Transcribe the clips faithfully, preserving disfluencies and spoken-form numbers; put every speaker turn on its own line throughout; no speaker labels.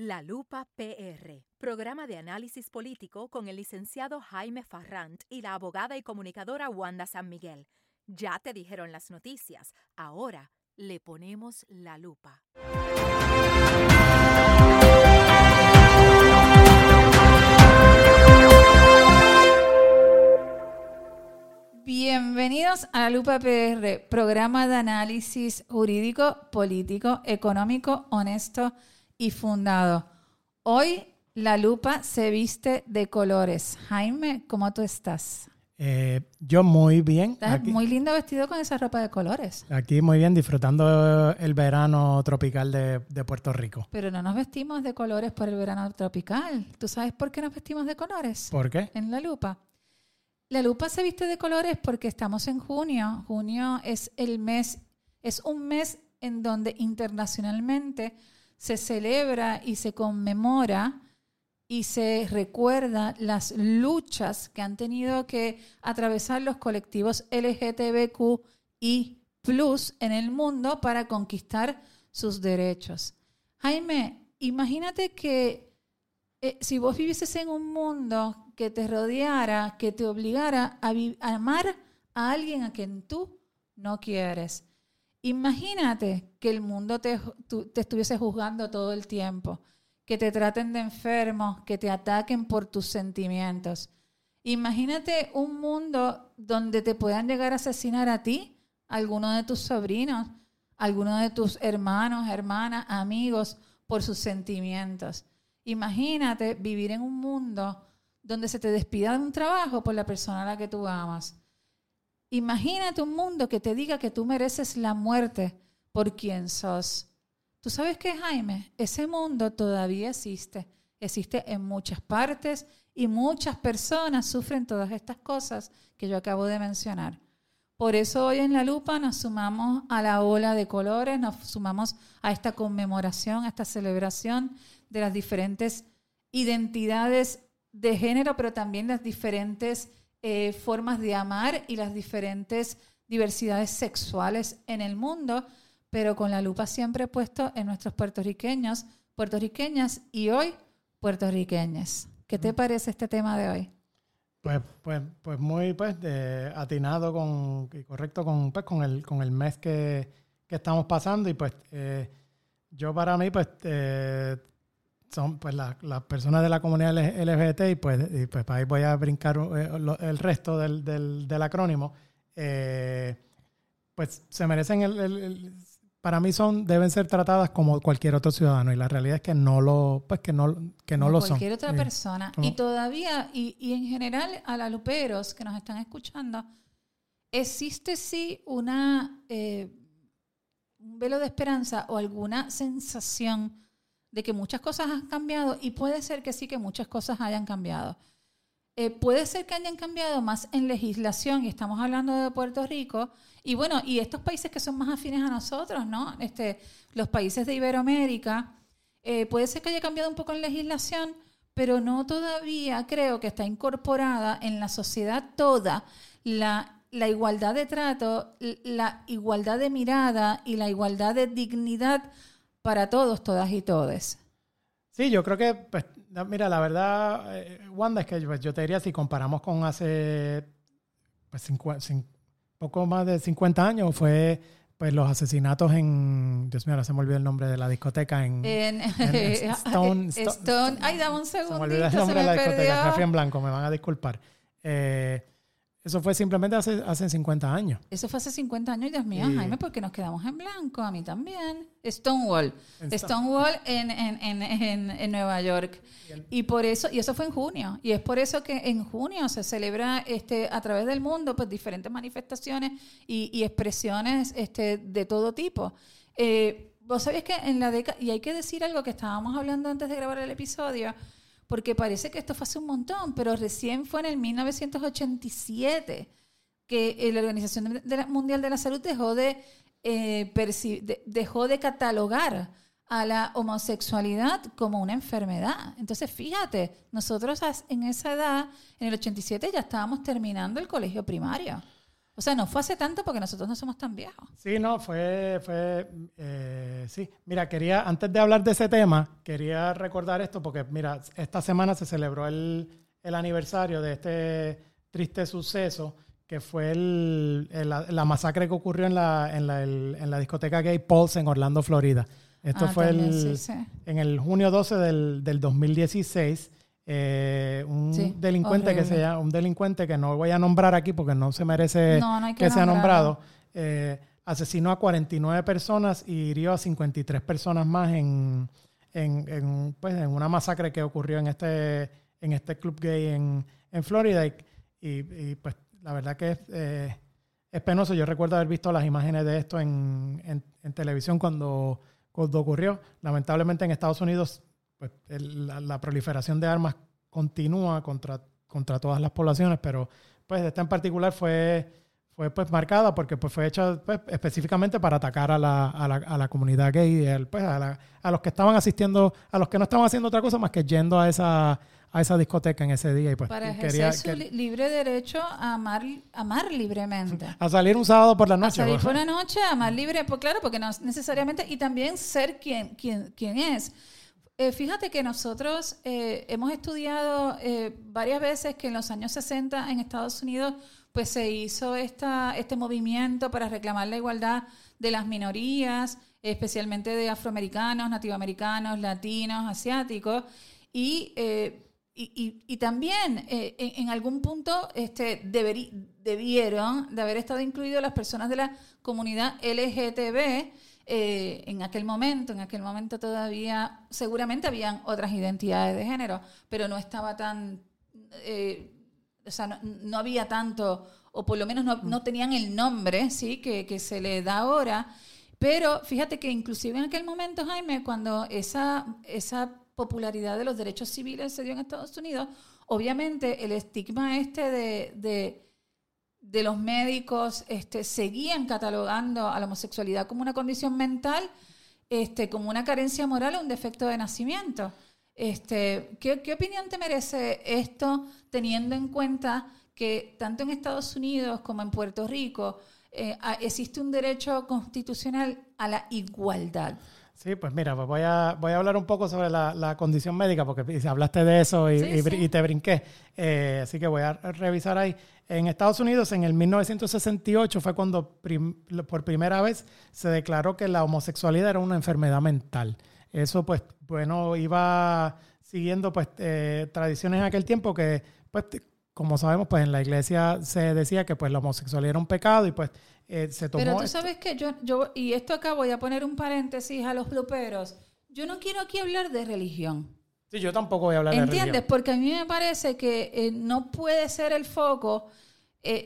La Lupa P R, programa de análisis político con el licenciado Jaime Farrant y la abogada y comunicadora Wanda San Miguel. Ya te dijeron las noticias, ahora le ponemos la lupa.
Bienvenidos a La Lupa P R, programa de análisis jurídico, político, económico, honesto y fundado. Hoy La Lupa se viste de colores. Jaime, ¿cómo tú estás?
Eh, yo muy bien.
Estás
aquí,
muy lindo vestido con esa ropa de colores.
Aquí muy bien, disfrutando el verano tropical de, de Puerto Rico.
Pero no nos vestimos de colores por el verano tropical. ¿Tú sabes por qué nos vestimos de colores?
¿Por qué?
En La Lupa. La Lupa se viste de colores porque estamos en junio. Junio es el mes, es un mes en donde internacionalmente se celebra y se conmemora y se recuerda las luchas que han tenido que atravesar los colectivos L G B T Q I plus en el mundo para conquistar sus derechos. Jaime, imagínate que eh, si vos vivieses en un mundo que te rodeara, que te obligara a, vi- a amar a alguien a quien tú no quieres. Imagínate que el mundo te, tu, te estuviese juzgando todo el tiempo, que te traten de enfermo, que te ataquen por tus sentimientos. Imagínate un mundo donde te puedan llegar a asesinar a ti, a alguno de tus sobrinos, a alguno de tus hermanos, hermanas, amigos, por sus sentimientos. Imagínate vivir en un mundo donde se te despida de un trabajo por la persona a la que tú amas. Imagínate un mundo que te diga que tú mereces la muerte por quien sos. ¿Tú sabes qué, Jaime? Ese mundo todavía existe. Existe en muchas partes y muchas personas sufren todas estas cosas que yo acabo de mencionar. Por eso hoy en La Lupa nos sumamos a la ola de colores, nos sumamos a esta conmemoración, a esta celebración de las diferentes identidades de género, pero también las diferentes eh, formas de amar y las diferentes diversidades sexuales en el mundo, pero con la lupa siempre puesto en nuestros puertorriqueños, puertorriqueñas y hoy puertorriqueñas. ¿Qué te parece este tema de hoy?
Pues, pues, pues muy pues de, atinado con, y correcto con, pues, con, el, con el mes que, que estamos pasando. Y pues eh, yo para mí pues eh, son pues las la personas de la comunidad L G B T y pues, y pues ahí voy a brincar eh, lo, el resto del, del, del acrónimo. Eh, pues se merecen el, el, el para mí son deben ser tratadas como cualquier otro ciudadano y la realidad es que no lo pues que no que no
como
lo son.
Cualquier otra
eh,
persona.
como,
y todavía y, y en general a la luperos que nos están escuchando existe sí una eh, un velo de esperanza o alguna sensación de que muchas cosas han cambiado y puede ser que sí que muchas cosas hayan cambiado. Eh, puede ser que hayan cambiado más en legislación y estamos hablando de Puerto Rico y bueno, y estos países que son más afines a nosotros, ¿no? Este, los países de Iberoamérica, eh, puede ser que haya cambiado un poco en legislación, pero no todavía creo que está incorporada en la sociedad toda la, la igualdad de trato, la igualdad de mirada y la igualdad de dignidad para todos, todas y todes.
Sí, yo creo que, pues, mira, la verdad, eh, Wanda, es que pues, yo te diría, si comparamos con hace pues, cincu- cin- poco más de cincuenta años, fue pues los asesinatos en, Dios mío, ahora se me olvidó el nombre de la discoteca, en,
En,
en Stone,
Stone, Stone, ay, dame un segundito,
se me olvidó el nombre de la discoteca, Refri en Blanco, me van a disculpar. Eh, Eso fue simplemente hace, hace cincuenta años.
Eso fue hace cincuenta años, Dios mío,
y...
Jaime, porque nos quedamos en blanco, a mí también. Stonewall.
En
Stonewall en, en, en, en, en Nueva York. Bien. Y por eso, y eso fue en junio. Y es por eso que en junio se celebra este, a través del mundo pues diferentes manifestaciones y, y expresiones este, de todo tipo. Eh, Vos sabés que en la década, y hay que decir algo que estábamos hablando antes de grabar el episodio, porque parece que esto fue hace un montón, pero recién fue en el mil novecientos ochenta y siete que la Organización Mundial de la Salud dejó de, eh, perci- de, dejó de catalogar a la homosexualidad como una enfermedad. Entonces, fíjate, nosotros en esa edad, en el ochenta y siete, ya estábamos terminando el colegio primario. O sea, no fue hace tanto porque nosotros no somos tan viejos.
Sí, no, fue, fue eh, sí. Mira, quería, antes de hablar de ese tema, quería recordar esto porque, mira, esta semana se celebró el, el aniversario de este triste suceso que fue el, el, la, la masacre que ocurrió en la, en la, el, en la discoteca Gay Pulse en Orlando, Florida. Esto ah, fue también, el, sí, sí. en el junio doce del, del dos mil dieciséis. Eh, un sí, delincuente horrible. que se llama, un delincuente que no voy a nombrar aquí porque no se merece
no, no hay que,
que sea nombrado, eh, asesinó a cuarenta y nueve personas y hirió a cincuenta y tres personas más en, en, en, pues, en una masacre que ocurrió en este, en este club gay en, en Florida y, y, y pues la verdad que es, eh, es penoso. Yo recuerdo haber visto las imágenes de esto en, en, en televisión cuando, cuando ocurrió. Lamentablemente en Estados Unidos pues el, la, la proliferación de armas continúa contra, contra todas las poblaciones, pero pues esta en particular fue, fue pues marcada porque pues fue hecha pues, específicamente para atacar a la, a la, a la comunidad gay, el, pues, a, la, a los que estaban asistiendo, a los que no estaban haciendo otra cosa más que yendo a esa, a esa discoteca en ese día. Y pues
para
quería,
ejercer su
que,
libre derecho a amar, amar libremente.
A salir un sábado por la noche.
A salir por la noche, a amar libre, pues claro, porque no necesariamente, y también ser quien, quien, quien es. Eh, fíjate que nosotros eh, hemos estudiado eh, varias veces que en los años sesenta en Estados Unidos pues se hizo esta, este movimiento para reclamar la igualdad de las minorías, especialmente de afroamericanos, nativoamericanos, latinos, asiáticos, y, eh, y, y, y también eh, en, en algún punto este, deberí, debieron de haber estado incluidos las personas de la comunidad L G T B. Eh, en aquel momento, en aquel momento todavía seguramente habían otras identidades de género, pero no estaba tan, eh, o sea, no, no había tanto, o por lo menos no, no tenían el nombre, sí, que, que se le da ahora. Pero fíjate que inclusive en aquel momento, Jaime, cuando esa, esa popularidad de los derechos civiles se dio en Estados Unidos, obviamente el estigma este de, de de los médicos este, seguían catalogando a la homosexualidad como una condición mental, este, como una carencia moral o un defecto de nacimiento. Este, ¿qué, ¿Qué opinión te merece esto, teniendo en cuenta que tanto en Estados Unidos como en Puerto Rico eh, existe un derecho constitucional a la igualdad?
Sí, pues mira, pues voy a voy a hablar un poco sobre la, la condición médica, porque hablaste de eso y, sí, y, sí. y te brinqué. Eh, así que voy a revisar ahí. En Estados Unidos, en el mil novecientos sesenta y ocho, fue cuando prim, por primera vez se declaró que la homosexualidad era una enfermedad mental. Eso, pues, bueno, iba siguiendo pues eh, tradiciones en aquel tiempo que, pues, como sabemos, pues en la iglesia se decía que pues la homosexualidad era un pecado y pues eh, se tomó...
Pero tú sabes que yo, yo, y esto acá voy a poner un paréntesis a los bluperos, yo no quiero aquí hablar de religión.
Sí, yo tampoco voy a hablar de religión.
¿Entiendes? Porque a mí me parece que eh, no puede ser el foco, eh,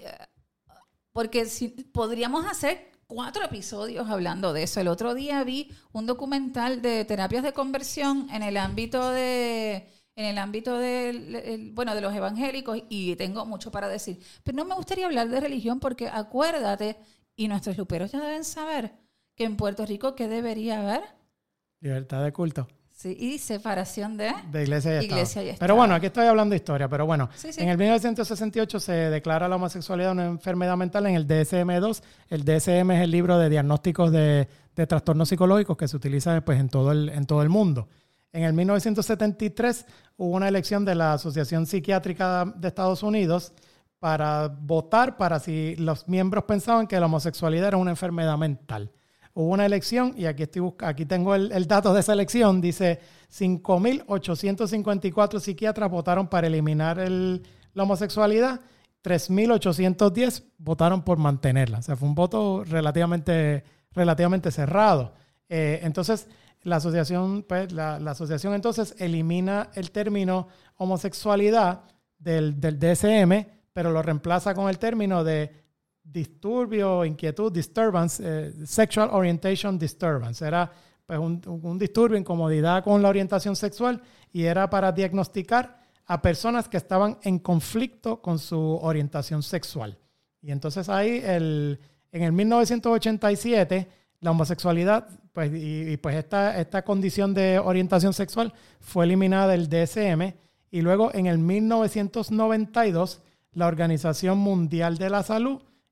porque si, podríamos hacer cuatro episodios hablando de eso. El otro día vi un documental de terapias de conversión en el ámbito de... en el ámbito de, bueno, de los evangélicos, y tengo mucho para decir. Pero no me gustaría hablar de religión porque acuérdate, y nuestros luperos ya deben saber, que en Puerto Rico, ¿qué debería haber?
Libertad de culto.
Sí, y separación de,
de iglesia, y,
iglesia
Estado.
y Estado.
Pero bueno, aquí estoy hablando de historia, pero bueno.
Sí, sí.
En el mil novecientos sesenta y ocho se declara la homosexualidad una enfermedad mental en el D S M dos. El D S M es el libro de diagnósticos de, de trastornos psicológicos que se utiliza pues, en, todo el, en todo el mundo. En el mil novecientos setenta y tres hubo una elección de la Asociación Psiquiátrica de Estados Unidos para votar para si los miembros pensaban que la homosexualidad era una enfermedad mental. Hubo una elección, y aquí, estoy busca, aquí tengo el, el dato de esa elección, dice cinco mil ochocientos cincuenta y cuatro psiquiatras votaron para eliminar el, la homosexualidad, tres mil ochocientos diez votaron por mantenerla. O sea, fue un voto relativamente, relativamente cerrado. Eh, entonces, la asociación, pues, la, la asociación entonces elimina el término homosexualidad del, del D S M, pero lo reemplaza con el término de disturbio, inquietud, disturbance, eh, sexual orientation disturbance. Era pues, un, un disturbio, incomodidad con la orientación sexual, y era para diagnosticar a personas que estaban en conflicto con su orientación sexual. Y entonces ahí, el, en el mil novecientos ochenta y siete, la homosexualidad pues, y, y pues esta, esta condición de orientación sexual fue eliminada del D S M, y luego en el mil novecientos noventa y dos la Organización Mundial de la Salud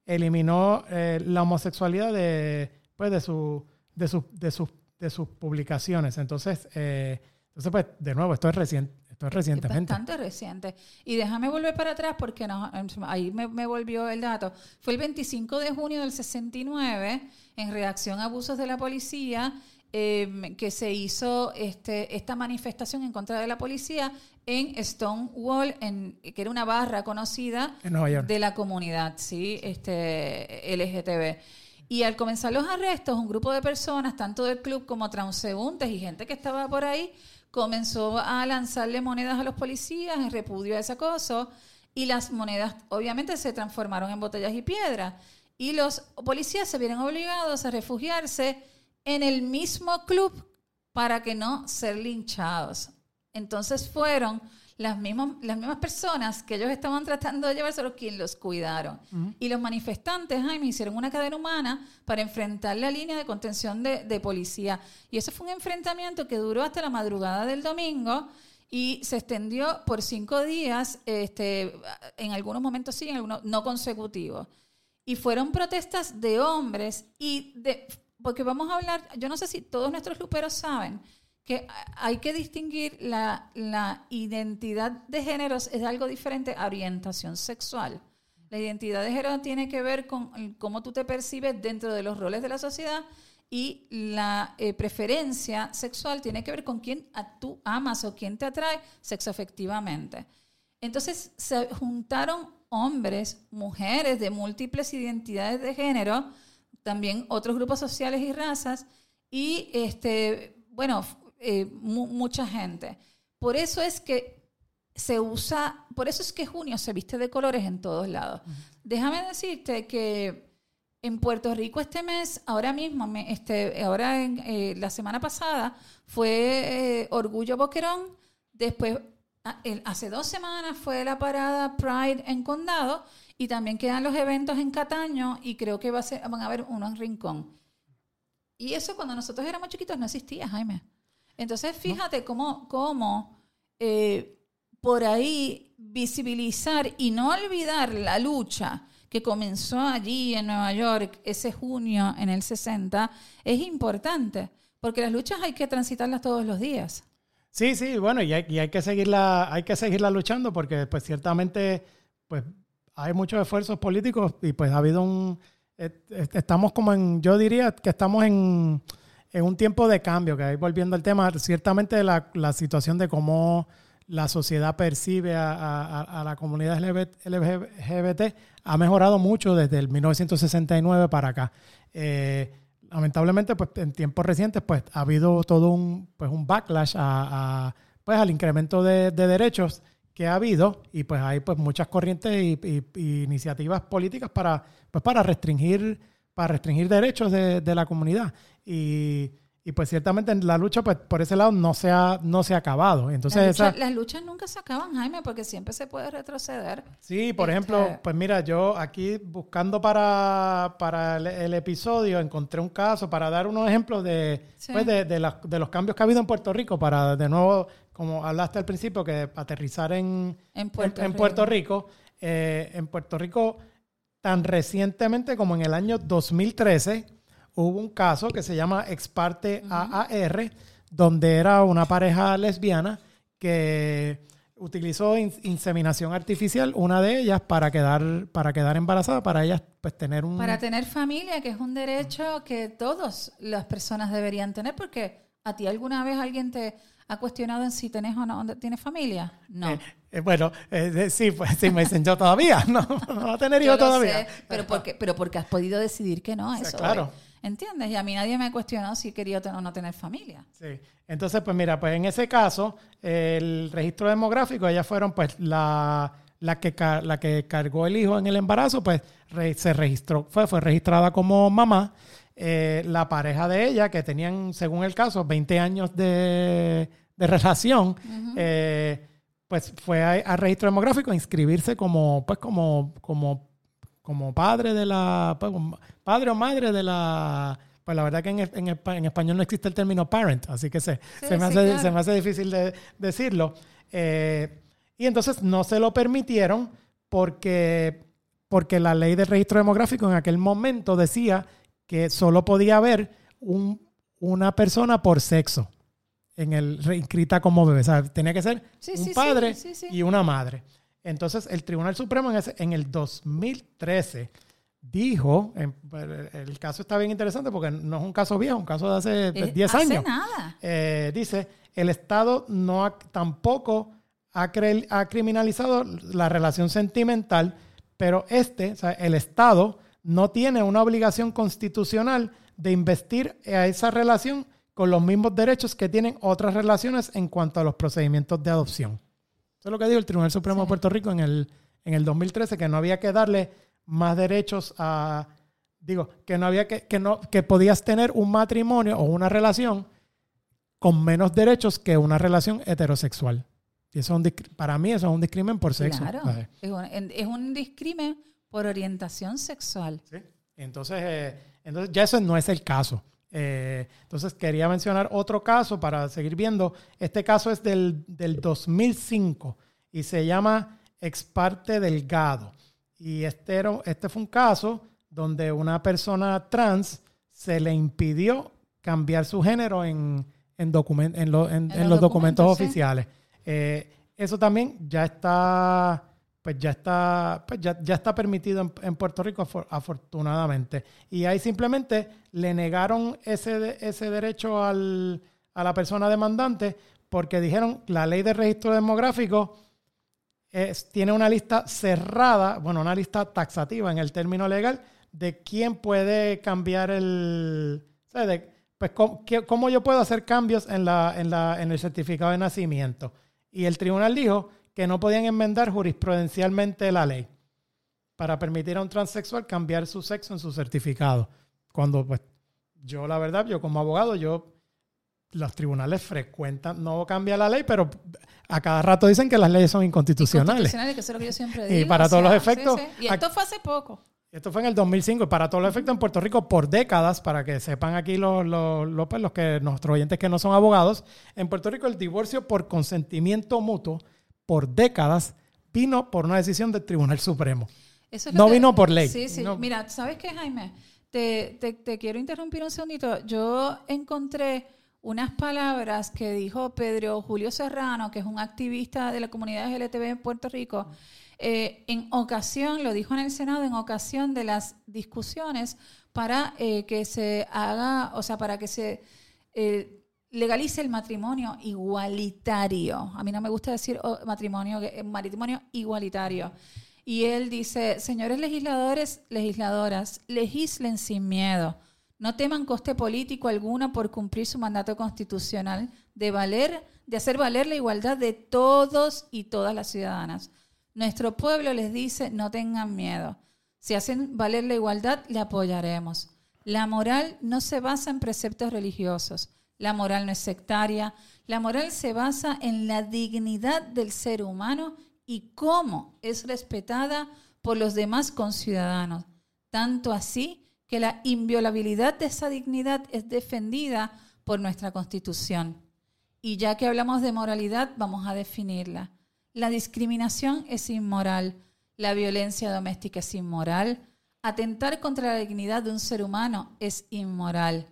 eliminó eh, la homosexualidad de, pues, de, su, de, su, de, sus, de sus publicaciones. Entonces, eh, entonces, pues, de nuevo, esto es reciente. Esto es recientemente.
Es bastante reciente. Y déjame volver para atrás porque no, ahí me, me volvió el dato. Fue el veinticinco de junio del sesenta y nueve, en reacción a abusos de la policía, eh, que se hizo este, esta manifestación en contra de la policía en Stonewall, en, que era una barra conocida
en Nueva York,
de la comunidad, ¿sí? Este, L G T B. Y al comenzar los arrestos, un grupo de personas, tanto del club como transeúntes y gente que estaba por ahí, comenzó a lanzarle monedas a los policías en repudio a ese acoso, y las monedas obviamente se transformaron en botellas y piedras, y los policías se vieron obligados a refugiarse en el mismo club para que no ser linchados. Entonces fueron las mismas, las mismas personas que ellos estaban tratando de llevarse quienes los cuidaron. Uh-huh. Y los manifestantes, Jaime, hicieron una cadena humana para enfrentar la línea de contención de, de policía. Y eso fue un enfrentamiento que duró hasta la madrugada del domingo y se extendió por cinco días, este, en algunos momentos sí, en algunos no consecutivos. Y fueron protestas de hombres y de... Porque vamos a hablar, yo no sé si todos nuestros luperos saben que hay que distinguir la, la identidad de géneros, es algo diferente a orientación sexual. La identidad de género tiene que ver con cómo tú te percibes dentro de los roles de la sociedad, y la eh, preferencia sexual tiene que ver con quién tú amas o quién te atrae sexoafectivamente. Entonces se juntaron hombres, mujeres de múltiples identidades de género, también otros grupos sociales y razas, y este, bueno, eh, mu- mucha gente. Por eso es que se usa, por eso es que junio se viste de colores en todos lados. Uh-huh. Déjame decirte que en Puerto Rico este mes, ahora mismo, me, este, ahora en, eh, la semana pasada fue eh, Orgullo Boquerón, después a, el, hace dos semanas fue la parada Pride en Condado, y también quedan los eventos en Cataño, y creo que va a ser, van a haber uno en Rincón. Y eso cuando nosotros éramos chiquitos no existía, Jaime. Entonces fíjate ¿no? cómo, cómo eh, por ahí visibilizar y no olvidar la lucha que comenzó allí en Nueva York ese junio en el sesenta es importante, porque las luchas hay que transitarlas todos los días.
Sí, sí, bueno, y hay, y hay que seguirla, hay que seguirla luchando, porque pues ciertamente pues hay muchos esfuerzos políticos y pues ha habido un estamos como en, yo diría que estamos en, en un tiempo de cambio, que ahí volviendo al tema, ciertamente la, la situación de cómo la sociedad percibe a, a, a la comunidad L G B T ha mejorado mucho desde el mil novecientos sesenta y nueve para acá. Eh, lamentablemente, pues en tiempos recientes, pues ha habido todo un, pues, un backlash a, a, pues, al incremento de, de derechos que ha habido, y pues hay pues muchas corrientes y, y, y iniciativas políticas para, pues, para restringir, para restringir derechos de, de la comunidad. Y Y pues ciertamente la lucha pues por ese lado no se ha, no se ha acabado. Entonces,
las, luchas,
esa...
las luchas nunca se acaban, Jaime, porque siempre se puede retroceder.
Sí, por
este...
ejemplo, pues mira, yo aquí buscando para, para el, el episodio encontré un caso para dar unos ejemplos de, sí. pues de, de, la, de los cambios que ha habido en Puerto Rico, para de nuevo, como hablaste al principio, que aterrizar en,
en Puerto
en,
Rico.
En Puerto Rico, eh, en Puerto Rico tan recientemente como en el año dos mil trece, hubo un caso que se llama Ex Parte uh-huh. A A R, donde era una pareja lesbiana que utilizó in- inseminación artificial, una de ellas, para quedar, para quedar embarazada, para ellas pues tener un...
Para tener familia, que es un derecho que todas las personas deberían tener, porque ¿a ti alguna vez alguien te ha cuestionado en si tenés o no tienes familia? No.
Eh, eh, bueno, eh, sí, pues sí me dicen yo todavía, no, no va a tener hijos todavía.
Sé, pero porque, pero porque has podido decidir que no,
o sea,
eso.
Claro.
Es. ¿Entiendes? Y a mí nadie me cuestionó si quería o no tener familia.
Sí. Entonces, pues mira, pues en ese caso, el registro demográfico, ellas fueron pues la, la, que, la que cargó el hijo en el embarazo, pues re, se registró, fue, fue registrada como mamá. Eh, la pareja de ella, que tenían, según el caso, veinte años de, de relación, uh-huh. eh, pues fue a, a registro demográfico a inscribirse como, pues como, como como padre de la, pues, padre o madre de la, pues la verdad que en, en, en español no existe el término parent, así que se, sí, se, me, sí, hace, claro. se me hace difícil de decirlo. Eh, y entonces no se lo permitieron porque porque la ley del registro demográfico en aquel momento decía que solo podía haber un, una persona por sexo en el inscrita como bebé. O sea, tenía que ser
Sí,
un
sí,
padre
sí, sí, sí.
y una madre. Entonces, el Tribunal Supremo en, ese, en el dos mil trece dijo, en, el caso está bien interesante porque no es un caso viejo, un caso de hace
Eh,
diez
hace
años.
nada.
Eh, dice, el Estado no ha, tampoco ha, cre, ha criminalizado la relación sentimental, pero este, o sea, el Estado no tiene una obligación constitucional de investir a esa relación con los mismos derechos que tienen otras relaciones en cuanto a los procedimientos de adopción. Eso es lo que dijo el Tribunal Supremo sí. de Puerto Rico en el, en el dos mil trece, que no había que darle más derechos a, digo, que no había que, que no, que podías tener un matrimonio o una relación con menos derechos que una relación heterosexual. Y eso es un, para mí eso es un discrimen por sexo.
Claro, es un, es un discrimen por orientación sexual.
¿Sí? Entonces, eh, entonces ya eso no es el caso. Eh, entonces quería mencionar otro caso para seguir viendo. Este caso es del, del dos mil cinco y se llama Ex parte Delgado. Y este, era, este fue un caso donde una persona trans se le impidió cambiar su género en, en, document, en, lo, en, en, en los documentos, documentos oficiales. Sí. Eh, eso también ya está, pues ya está, pues ya, ya está permitido en, en Puerto Rico, afortunadamente. Y ahí simplemente le negaron ese, ese derecho al, a la persona demandante porque dijeron la ley de registro demográfico Es, tiene una lista cerrada, bueno, una lista taxativa en el término legal de quién puede cambiar el... ¿sabes? De, pues, ¿cómo, qué, ¿cómo yo puedo hacer cambios en, la, en, la, en el certificado de nacimiento? Y el tribunal dijo que no podían enmendar jurisprudencialmente la ley para permitir a un transexual cambiar su sexo en su certificado. Cuando, pues, yo la verdad, yo como abogado, yo... los tribunales frecuentan, no cambia la ley, pero a cada rato dicen que las leyes son inconstitucionales.
Inconstitucionales, que eso es lo que yo siempre digo.
Y para todos sea, los efectos...
Sí, sí. Y esto fue hace poco.
Esto fue en el dos mil cinco. Y para todos los efectos en Puerto Rico, por décadas, para que sepan aquí los, los, los, pues, los que, nuestros oyentes que no son abogados, en Puerto Rico el divorcio por consentimiento mutuo, por décadas, vino por una decisión del Tribunal Supremo. Eso es no que, vino por ley.
Sí, sí.
No.
Mira, ¿sabes qué, Jaime? Te, te, te quiero interrumpir un segundito. Yo encontré unas palabras que dijo Pedro Julio Serrano, que es un activista de la comunidad L G B T en Puerto Rico, eh, en ocasión, lo dijo en el Senado, en ocasión de las discusiones para eh, que se haga, o sea, para que se eh, legalice el matrimonio igualitario. A mí no me gusta decir oh, matrimonio, matrimonio igualitario. Y él dice, señores legisladores, legisladoras, legislen sin miedo. No teman coste político alguno por cumplir su mandato constitucional de valer, de hacer valer la igualdad de todos y todas las ciudadanas. Nuestro pueblo les dice, no tengan miedo. Si hacen valer la igualdad, le apoyaremos. La moral no se basa en preceptos religiosos. La moral no es sectaria. La moral se basa en la dignidad del ser humano y cómo es respetada por los demás conciudadanos. Tanto así que la inviolabilidad de esa dignidad es defendida por nuestra Constitución. Y ya que hablamos de moralidad, vamos a definirla. La discriminación es inmoral, la violencia doméstica es inmoral, atentar contra la dignidad de un ser humano es inmoral,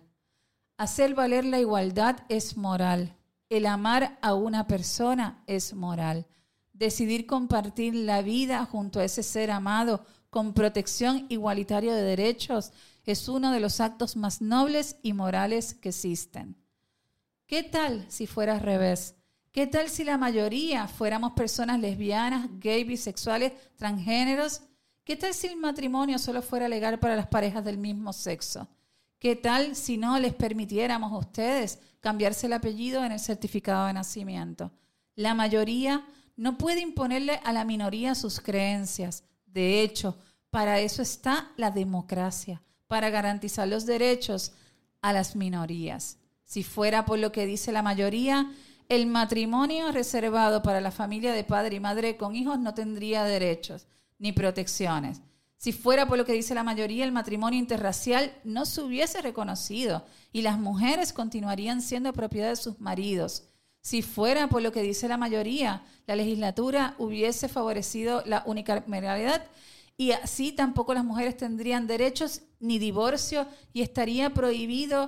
hacer valer la igualdad es moral, el amar a una persona es moral, decidir compartir la vida junto a ese ser amado con protección igualitaria de derechos, es uno de los actos más nobles y morales que existen. ¿Qué tal si fuera al revés? ¿Qué tal si la mayoría fuéramos personas lesbianas, gay, bisexuales, transgéneros? ¿Qué tal si el matrimonio solo fuera legal para las parejas del mismo sexo? ¿Qué tal si no les permitiéramos a ustedes cambiarse el apellido en el certificado de nacimiento? La mayoría no puede imponerle a la minoría sus creencias. De hecho, para eso está la democracia, para garantizar los derechos a las minorías. Si fuera por lo que dice la mayoría, el matrimonio reservado para la familia de padre y madre con hijos no tendría derechos ni protecciones. Si fuera por lo que dice la mayoría, el matrimonio interracial no se hubiese reconocido y las mujeres continuarían siendo propiedad de sus maridos. Si fuera por lo que dice la mayoría, la legislatura hubiese favorecido la unicameralidad y así tampoco las mujeres tendrían derechos ni divorcio y estaría prohibido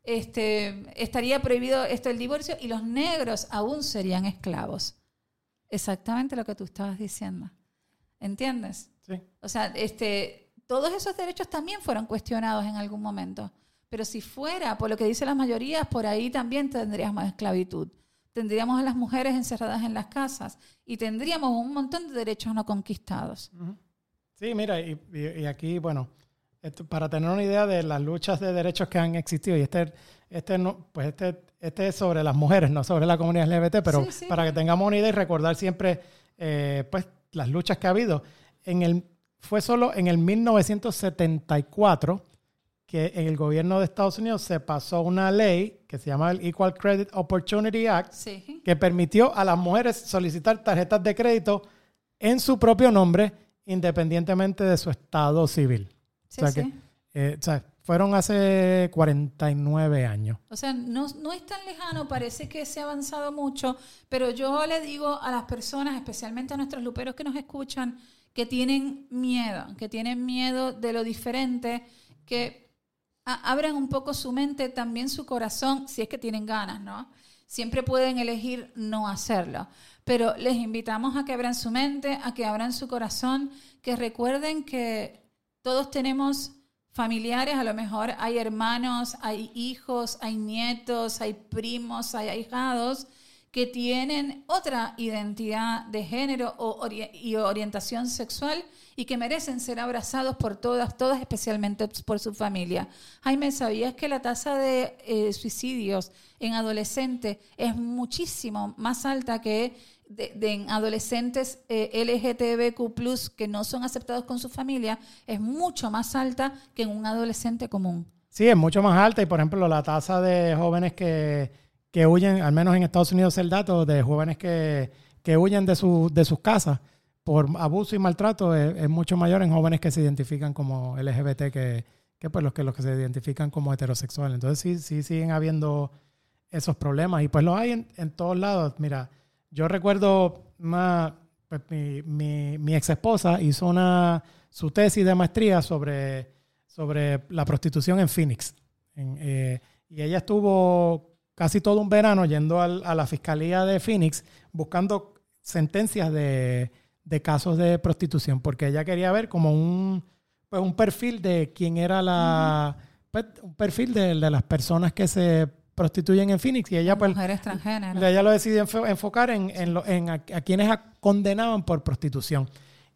este estaría prohibido esto el divorcio y los negros aún serían esclavos. Exactamente lo que tú estabas diciendo. ¿Entiendes?
Sí.
O sea, este todos esos derechos también fueron cuestionados en algún momento. Pero si fuera por lo que dicen las mayorías, por ahí también tendríamos esclavitud. Tendríamos a las mujeres encerradas en las casas y tendríamos un montón de derechos no conquistados.
Sí, mira, y, y, y aquí, bueno, esto, para tener una idea de las luchas de derechos que han existido, y este, este, no, pues este, este es sobre las mujeres, no sobre la comunidad L G B T, pero sí, sí. Para que tengamos una idea y recordar siempre eh, pues, las luchas que ha habido. En el, fue solo en el mil novecientos setenta y cuatro que en el gobierno de Estados Unidos se pasó una ley que se llama el Equal Credit Opportunity Act, sí. que permitió a las mujeres solicitar tarjetas de crédito en su propio nombre, independientemente de su estado civil.
Sí,
o sea
sí.
que, eh, o sea, fueron hace cuarenta y nueve años.
O sea, no, no es tan lejano, parece que se ha avanzado mucho, pero yo le digo a las personas, especialmente a nuestros luperos que nos escuchan, que tienen miedo, que tienen miedo de lo diferente, que abran un poco su mente, también su corazón, si es que tienen ganas, ¿no? Siempre pueden elegir no hacerlo. Pero les invitamos a que abran su mente, a que abran su corazón, que recuerden que todos tenemos familiares, a lo mejor hay hermanos, hay hijos, hay nietos, hay primos, hay ahijados que tienen otra identidad de género o ori- y orientación sexual y que merecen ser abrazados por todas, todas especialmente por su familia. Jaime, ¿sabías que la tasa de eh, suicidios en adolescentes es muchísimo más alta que de, de en adolescentes eh, L G B T Q plus, que no son aceptados con su familia? Es mucho más alta que en un adolescente común.
Sí, es mucho más alta y, por ejemplo, la tasa de jóvenes que, que huyen, al menos en Estados Unidos es el dato, de jóvenes que, que huyen de, su, de sus casas por abuso y maltrato es, es mucho mayor en jóvenes que se identifican como L G B T que, que pues los que los que se identifican como heterosexuales. Entonces sí, sí siguen habiendo esos problemas y pues los hay en, en todos lados. Mira, yo recuerdo una, pues mi, mi, mi ex esposa hizo una su tesis de maestría sobre, sobre la prostitución en Phoenix. En, eh, y ella estuvo casi todo un verano yendo al, a la fiscalía de Phoenix buscando sentencias de de casos de prostitución, porque ella quería ver como un, pues un perfil de quién era la, uh-huh. pues, un perfil de, de las personas que se prostituyen en Phoenix, y ella pues,
mujeres transgénero.
Ella lo decidió enfo- enfocar en, en, lo, en a, a quienes a condenaban por prostitución.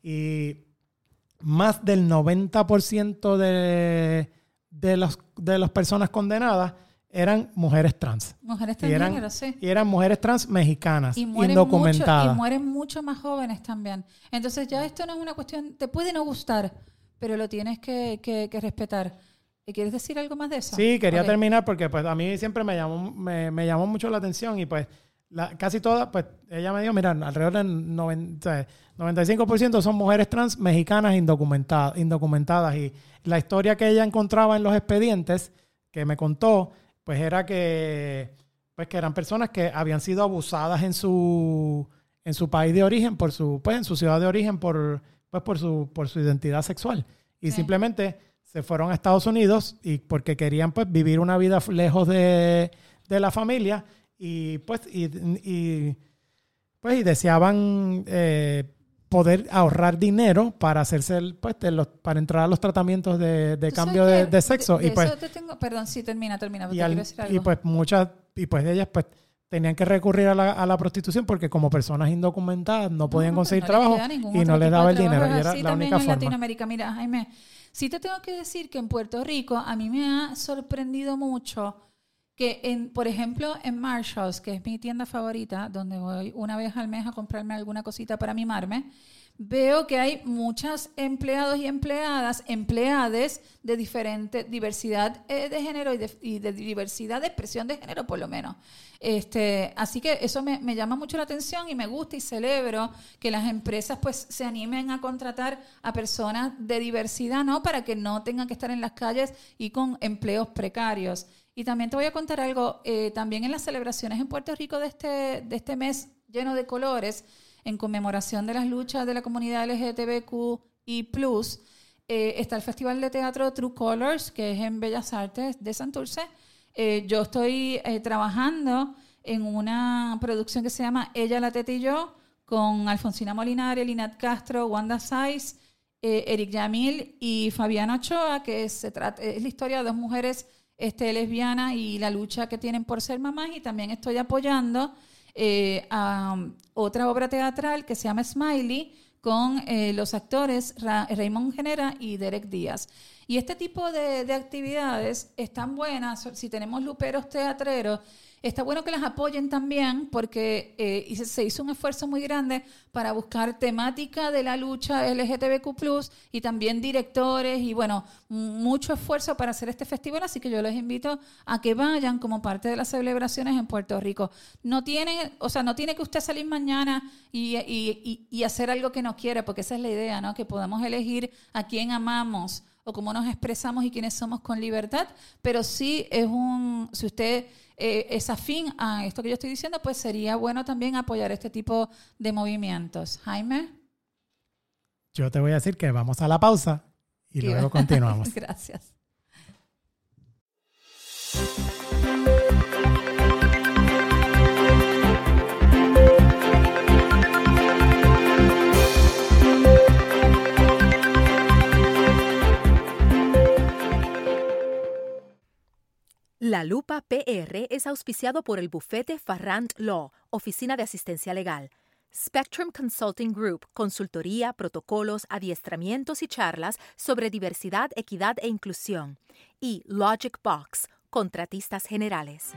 Y más del noventa por ciento de, de, los, de las personas condenadas eran mujeres trans.
Mujeres transgénero, sí.
Y eran mujeres trans mexicanas,
y mueren
indocumentadas.
Mucho, y mueren mucho más jóvenes también. Entonces ya esto no es una cuestión, te puede no gustar, pero lo tienes que, que, que respetar. ¿Quieres decir algo más de eso?
Sí, quería
okay.
terminar porque pues a mí siempre me llamó, me, me llamó mucho la atención y pues la, casi todas, pues ella me dijo, mira, alrededor del noventa, noventa y cinco por ciento son mujeres trans mexicanas indocumentadas, indocumentadas y la historia que ella encontraba en los expedientes que me contó, pues era que, pues que eran personas que habían sido abusadas en su, en su país de origen, por su, pues en su ciudad de origen, por, pues por su, por su identidad sexual. Y sí. simplemente se fueron a Estados Unidos y porque querían pues vivir una vida lejos de, de la familia y pues y, y pues y deseaban eh, poder ahorrar dinero para hacerse pues de los, para entrar a los tratamientos de, de cambio de, de sexo.
De, de
y pues,
eso te tengo, perdón, sí, termina, termina.
Y, al, y pues muchas, y pues ellas pues tenían que recurrir a la, a la prostitución porque como personas indocumentadas no podían no, conseguir no trabajo y no les daba el dinero. Y era la única
en
forma.
Latinoamérica, mira, Jaime, sí te tengo que decir que en Puerto Rico a mí me ha sorprendido mucho que, en, por ejemplo, en Marshalls, que es mi tienda favorita, donde voy una vez al mes a comprarme alguna cosita para mimarme, veo que hay muchos empleados y empleadas, empleades de diferente diversidad eh, de género y de, y de diversidad de expresión de género, por lo menos. Este, así que eso me, me llama mucho la atención y me gusta y celebro que las empresas pues se animen a contratar a personas de diversidad, ¿no? Para que no tengan que estar en las calles y con empleos precarios. Y también te voy a contar algo, eh, también en las celebraciones en Puerto Rico de este, de este mes lleno de colores, en conmemoración de las luchas de la comunidad L G B T Q y Plus, eh, está el Festival de Teatro True Colors, que es en Bellas Artes de Santurce. Eh, yo estoy eh, trabajando en una producción que se llama Ella, la Teta y yo, con Alfonsina Molinari, Linat Castro, Wanda Saiz, eh, Eric Yamil y Fabiana Ochoa, que es, se trata, es la historia de dos mujeres este, lesbianas y la lucha que tienen por ser mamás. Y también estoy apoyando eh, a um, otra obra teatral que se llama Smiley, con eh, los actores Ra- Raymond Genera y Derek Díaz. Y este tipo de, de actividades están buenas. Si tenemos luperos teatreros, está bueno que las apoyen también, porque eh, y se, se hizo un esfuerzo muy grande para buscar temática de la lucha L G T B Q plus, y también directores, y bueno, mucho esfuerzo para hacer este festival. Así que yo les invito a que vayan como parte de las celebraciones en Puerto Rico. No tiene, o sea, no tiene que usted salir mañana y, y, y, y hacer algo que no quiera, porque esa es la idea, ¿no? Que podamos elegir a quién amamos o cómo nos expresamos y quiénes somos con libertad. Pero sí es un, si usted eh, es afín a esto que yo estoy diciendo, pues sería bueno también apoyar este tipo de movimientos. Jaime.
Yo te voy a decir que vamos a la pausa y luego continuamos.
Gracias.
La Lupa P R es auspiciado por el bufete Farrant Law, Oficina de Asistencia Legal, Spectrum Consulting Group, consultoría, protocolos, adiestramientos y charlas sobre diversidad, equidad e inclusión, y Logic Box, contratistas generales.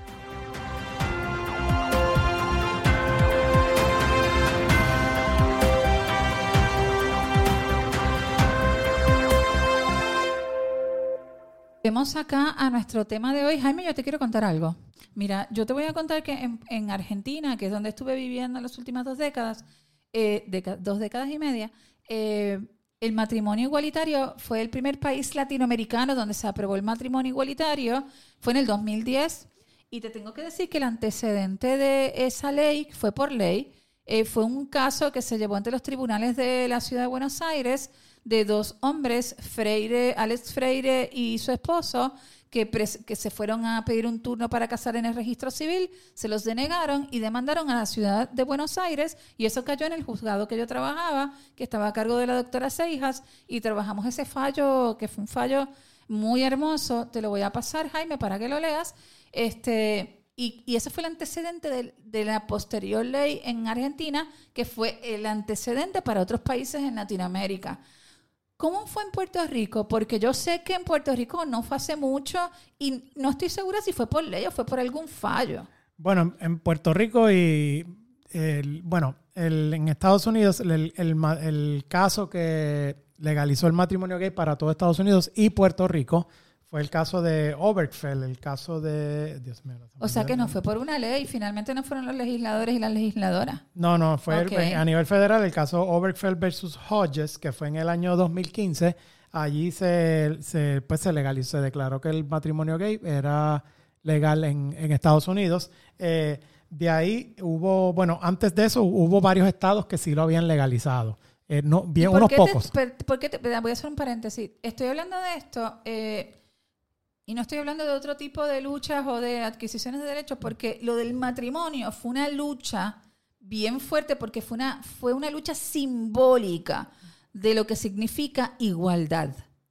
Vemos acá a nuestro tema de hoy. Jaime, yo te quiero contar algo. Mira, yo te voy a contar que en, en Argentina, que es donde estuve viviendo las últimas dos décadas, eh, deca- dos décadas y media, eh, el matrimonio igualitario fue el primer país latinoamericano donde se aprobó el matrimonio igualitario. Fue en el dos mil diez. Y te tengo que decir que el antecedente de esa ley fue por ley. Eh, fue un caso que se llevó ante los tribunales de la ciudad de Buenos Aires, de dos hombres, Freire, Alex Freire y su esposo, que, pres- que se fueron a pedir un turno para casar en el registro civil, se los denegaron y demandaron a la ciudad de Buenos Aires, y eso cayó en el juzgado que yo trabajaba, que estaba a cargo de la doctora Seijas, y trabajamos ese fallo, que fue un fallo muy hermoso. Te lo voy a pasar, Jaime, para que lo leas. Este... Y, y ese fue el antecedente de, de la posterior ley en Argentina, que fue el antecedente para otros países en Latinoamérica. ¿Cómo fue en Puerto Rico? Porque yo sé que en Puerto Rico no fue hace mucho y no estoy segura si fue por ley o fue por algún fallo.
Bueno, en Puerto Rico y, el, bueno, el, en Estados Unidos, el, el, el caso que legalizó el matrimonio gay para todo Estados Unidos y Puerto Rico fue el caso de Obergefell, el caso de... Dios mío,
o sea que no fue por una ley, finalmente no fueron los legisladores y las legisladoras.
No, no, fue
Okay.
el, a nivel federal el caso Obergefell versus Hodges, que fue en el año dos mil quince. Allí se, se, pues se legalizó, se declaró que el matrimonio gay era legal en, en Estados Unidos. Eh, de ahí hubo, bueno, antes de eso hubo varios estados que sí lo habían legalizado. Eh, no, bien, unos
te,
pocos.
Per, ¿por qué te, voy a hacer un paréntesis. Estoy hablando de esto... Eh, Y no estoy hablando de otro tipo de luchas o de adquisiciones de derechos, porque lo del matrimonio fue una lucha bien fuerte, porque fue una, fue una lucha simbólica de lo que significa igualdad,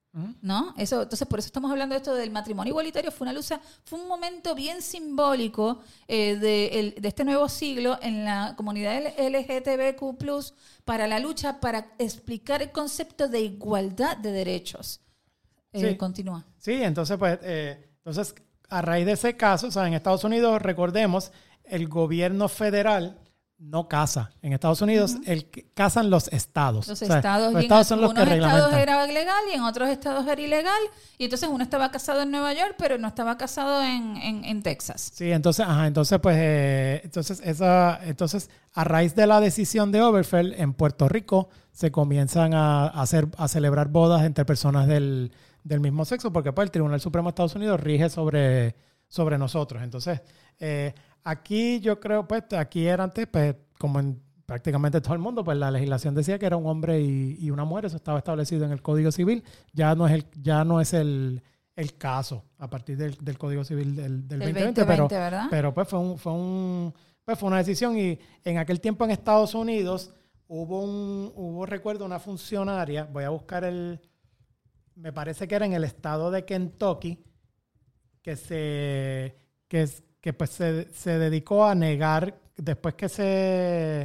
¿no? Eso, entonces, por eso estamos hablando de esto del matrimonio igualitario. Fue una lucha, fue un momento bien simbólico eh, de, el, de este nuevo siglo en la comunidad L G T B Q plus, para la lucha para explicar el concepto de igualdad de derechos. Eh,
Sí.
Continúa.
Sí, entonces, pues, eh, entonces, a raíz de ese caso, o sea, en Estados Unidos, recordemos, el gobierno federal no casa. En Estados Unidos, uh-huh. el, casan los estados.
Los
o sea,
estados,
los
y
estados
en
son los que
unos estados
reglamentan.
era legal y en otros estados era ilegal. Y entonces uno estaba casado en Nueva York, pero no estaba casado en, en, en Texas.
Sí, entonces, ajá, entonces, pues, eh, entonces, esa, entonces, a raíz de la decisión de Obergefell, en Puerto Rico se comienzan a, a hacer, a celebrar bodas entre personas del del mismo sexo, porque pues el Tribunal Supremo de Estados Unidos rige sobre, sobre nosotros. Entonces, eh, aquí yo creo, pues, aquí era antes, pues, como en prácticamente todo el mundo, pues la legislación decía que era un hombre y, y una mujer, eso estaba establecido en el Código Civil, ya no es el, ya no es el, el caso a partir del, del Código Civil del, del
El
veinte veinte,
veinte veinte,
pero,
¿verdad?
pero pues fue un, fue un pues fue una decisión y en aquel tiempo en Estados Unidos hubo un, hubo recuerdo una funcionaria, voy a buscar el, me parece que era en el estado de Kentucky, que se, que, que pues se, se dedicó a negar, después que se,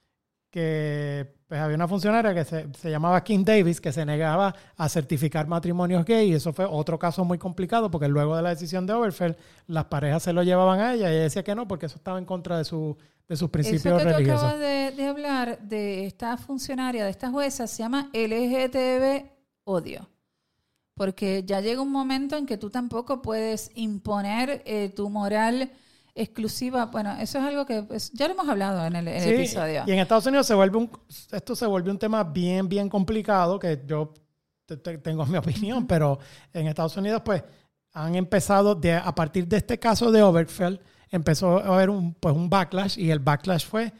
que pues había una funcionaria que se, se llamaba Kim Davis, que se negaba a certificar matrimonios gay, y eso fue otro caso muy complicado, porque luego de la decisión de Obergefell, las parejas se lo llevaban a ella, y ella decía que no, porque eso estaba en contra de, su, de sus principios
eso que
religiosos.
Tú acabas de, de hablar de esta funcionaria, de esta jueza, se llama L G T B odio. Porque ya llega un momento en que tú tampoco puedes imponer eh, tu moral exclusiva. Bueno, eso es algo que pues, ya lo hemos hablado en el, en
sí,
el episodio.
Y en Estados Unidos se vuelve un, esto se vuelve un tema bien, bien complicado, que yo te, te, tengo mi opinión, uh-huh. pero en Estados Unidos pues han empezado, de, a partir de este caso de Obergefell, empezó a haber un, pues, un backlash, y el backlash fue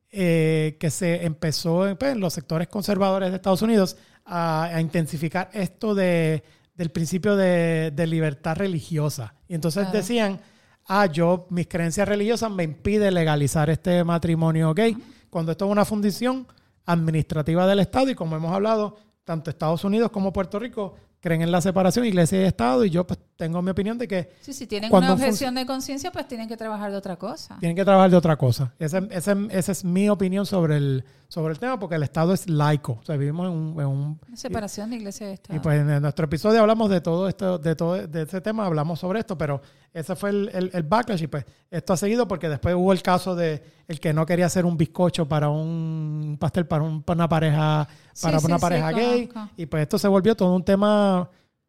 eh, que se empezó pues, en los sectores conservadores de Estados Unidos a, a intensificar esto de, del principio de, de libertad religiosa. Y entonces claro. decían, ah, yo, mis creencias religiosas me impiden legalizar este matrimonio gay, uh-huh. cuando esto es una función administrativa del Estado, y como hemos hablado, tanto Estados Unidos como Puerto Rico creen en la separación iglesia y Estado, y yo pues tengo mi opinión de que...
Sí, si tienen una objeción de conciencia, pues tienen que trabajar de otra cosa.
Tienen que trabajar de otra cosa. Esa, esa, esa es mi opinión sobre el, sobre el tema, porque el Estado es laico. O sea, vivimos en un... En un
una separación de iglesia y Estado.
Y pues en nuestro episodio hablamos de todo esto, de todo de ese tema, hablamos sobre esto, pero ese fue el, el, el backlash, y pues esto ha seguido porque después hubo el caso de el que no quería hacer un bizcocho para un pastel para, un, para una pareja, para
sí,
una
sí,
pareja
sí,
gay.
conozco. Y
pues esto se volvió todo un tema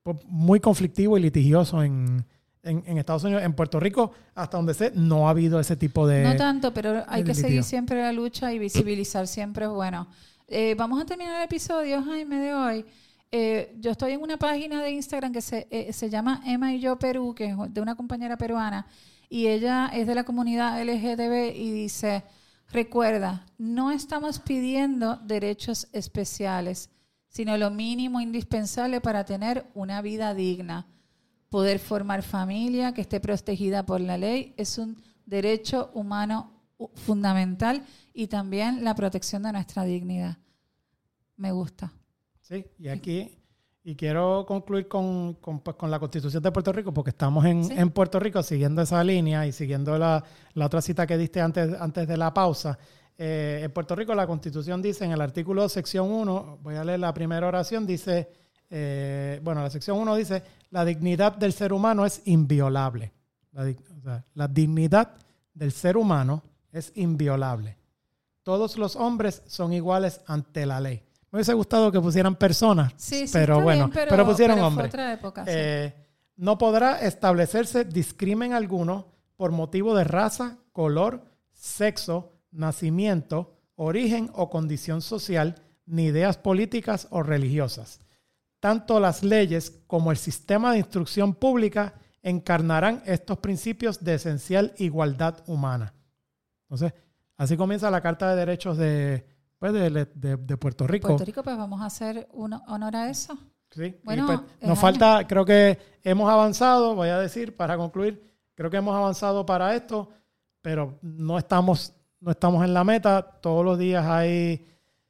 muy conflictivo y litigioso en, en, en Estados Unidos. En Puerto Rico, hasta donde sé, no ha habido ese tipo de...
No tanto, pero hay que
litigio.
seguir siempre la lucha y visibilizar siempre es bueno. Eh, vamos a terminar el episodio, Jaime, de hoy. Eh, yo estoy en una página de Instagram que se, eh, se llama Emma y yo Perú, que es de una compañera peruana, y ella es de la comunidad L G T B y dice, recuerda, no estamos pidiendo derechos especiales, sino lo mínimo indispensable para tener una vida digna. Poder formar familia que esté protegida por la ley es un derecho humano fundamental, y también la protección de nuestra dignidad. Me gusta.
Sí, y aquí, y quiero concluir con, con, pues, con la Constitución de Puerto Rico, porque estamos en, ¿sí? en Puerto Rico siguiendo esa línea y siguiendo la, la otra cita que diste antes, antes de la pausa. Eh, en Puerto Rico la Constitución dice en el artículo sección uno, voy a leer la primera oración, dice, eh, bueno, la sección uno dice, la dignidad del ser humano es inviolable. La, o sea, la dignidad del ser humano es inviolable. Todos los hombres son iguales ante la ley. Me hubiese gustado que pusieran personas,
sí, sí,
pero bueno,
bien, pero,
pero pusieron
pero
hombres.
Fue otra época, sí.
eh, no podrá establecerse discrimen alguno por motivo de raza, color, sexo, nacimiento, origen o condición social, ni ideas políticas o religiosas. Tanto las leyes como el sistema de instrucción pública encarnarán estos principios de esencial igualdad humana. Entonces, así comienza la Carta de Derechos de, pues de, de, de Puerto Rico.
Puerto Rico, pues vamos a hacer un honor a eso.
Sí,
bueno,
y pues nos
eh,
falta, creo que hemos avanzado, voy a decir, para concluir, creo que hemos avanzado para esto, pero no estamos, no estamos en la meta. Todos los días hay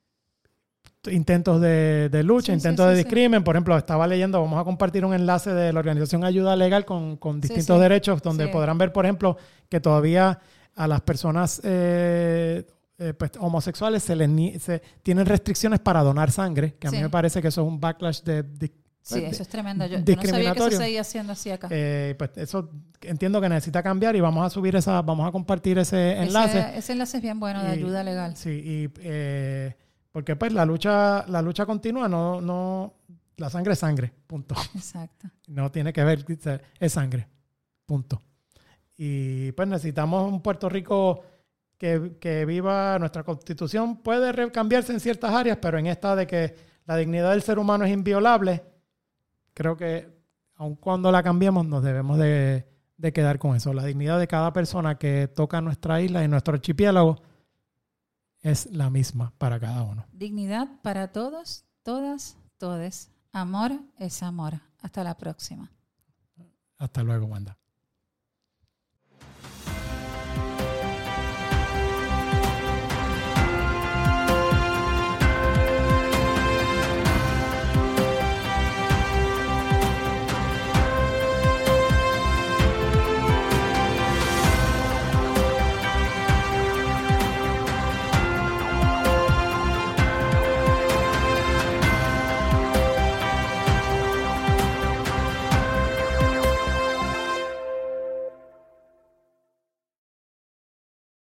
intentos de, de lucha, sí, intentos sí, sí, de discrimen. Sí. Por ejemplo, estaba leyendo, vamos a compartir un enlace de la organización Ayuda Legal con, con distintos sí, sí. derechos, donde sí. podrán ver, por ejemplo, que todavía a las personas eh, eh, pues, homosexuales se les se, tienen restricciones para donar sangre, que a sí. mí me parece que eso es un backlash de, de
sí, eso es tremendo. Yo, yo no sabía que eso se seguía haciendo así acá.
Eh, pues eso entiendo que necesita cambiar, y vamos a subir esa, vamos a compartir ese enlace.
Ese, ese enlace es bien bueno, de y, ayuda legal.
Sí, y eh, porque pues la lucha, la lucha continúa, no, no, la sangre es sangre, punto.
Exacto.
No tiene que ver, es sangre, punto. Y pues necesitamos un Puerto Rico que, que viva. Nuestra Constitución puede cambiarse en ciertas áreas, pero en esta de que la dignidad del ser humano es inviolable, creo que aun cuando la cambiemos nos debemos de, de quedar con eso. La dignidad de cada persona que toca nuestra isla y nuestro archipiélago es la misma para cada uno.
Dignidad para todos, todas, todes. Amor es amor. Hasta la próxima.
Hasta luego, Wanda.